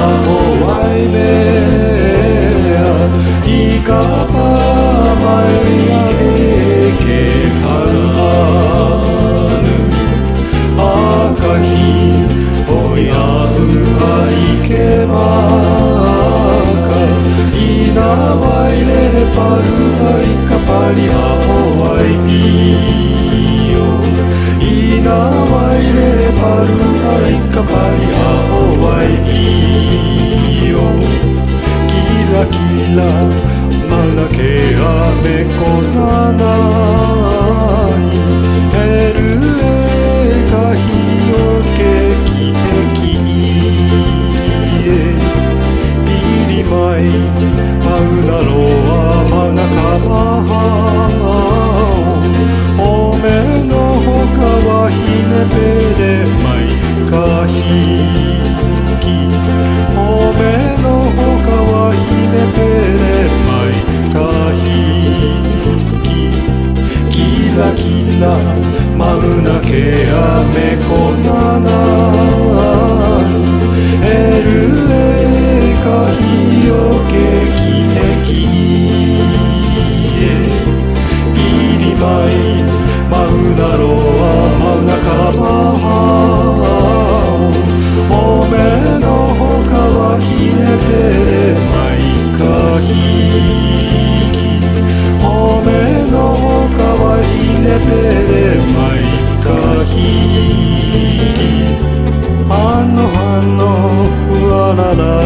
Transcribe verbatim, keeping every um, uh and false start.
ho ai mea I ka pa mai ake ke karanu Akahi o yahu ai ke maka Ina waile paru ai ka pari a ho ai pio Ina waile paru ai ka pari a ho ai pio Kila kila mana ke ame konanai Heru e ka hio ke kiteki ie Piri mai mau daro wa mana ka maha Ome no hoka wa hine pere mai ka hiki Ome no hoka wa hine pere mai ka hiki Kila kila mauna ke ame konanai Heru e ka hio ke kiteki ie Piri mai mau daro wa mana ka maha Ome no hoka wa hine pere mai ka hiki Ome no hoka wa hine pere mai ka hiki Ano ano ua la la